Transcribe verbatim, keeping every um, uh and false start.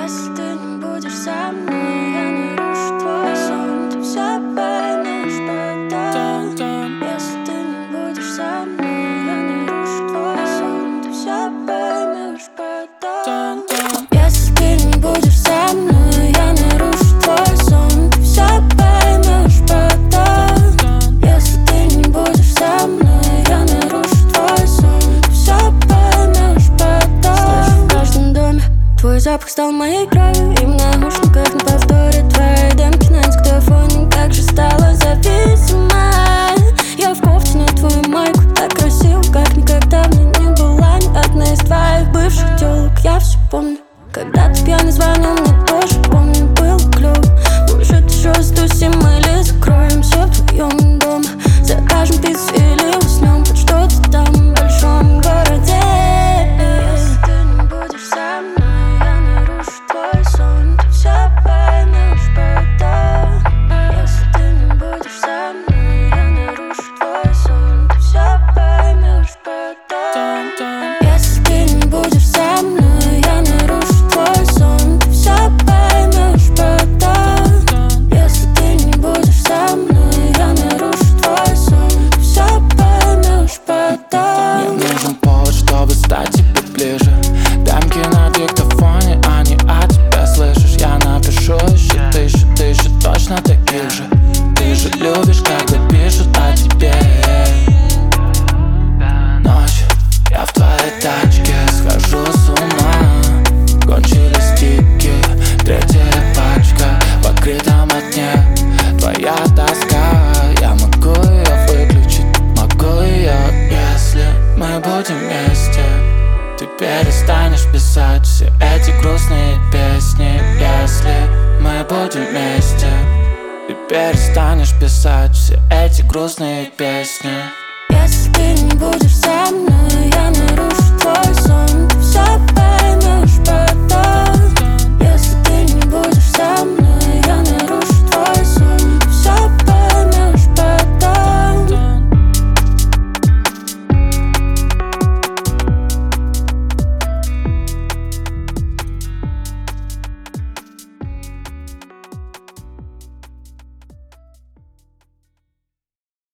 Если ты не будешь со мной, я нарушу твой сон. Ты все поймешь потом. Если ты не будешь со мной, я нарушу твой сон. Ты все поймешь потом. Если ты не будешь со мной, я нарушу твой сон. Ты все поймешь потом. Если ты не будешь со мной, я нарушу твой сон. Ты все поймешь потом. Слышу в каждом доме твой запах стал моей кровью, и в наушниках на повторе твои демки на диктофоне. Как же стала зависимой. Я в кофте на твою майку, так красиво, как никогда в ней не была ни одна из твоих бывших тёлок. Я все помню, когда ты пьяный звонил, мне тоже помню, было клёво. Может, еще стусим или закроемся вдвоем дома, закажем пиццу или уснем под что-то там в большом городе. Если ты не будешь со мной, я нарушу твой сон. Ты все поймешь потом. Если ты не будешь со мной, я нарушу твой сон. Ты все поймешь потом. Если ты не будешь со мной, я нарушу твой сон. Ты все поймешь потом. Если ты не будешь со мной, я нарушу твой сон. Ты все поймешь потом. Мне нужен повод, чтобы стать тебе ближе. Демки на диктофоне, они о тебе слышишь. Я напишу еще тысячу, тысячу точно таких же. Ты же любишь, когда пишут о тебе. Ночью я в твоей тачке схожу с ума. Кончились стики, третья пачка в открытом окне. Твоя тоска, я могу ее выключить, могу ее, если мы будем вместе. Ты перестанешь писать все эти грустные песни, если мы будем вместе. Ты перестанешь писать все эти грустные песни.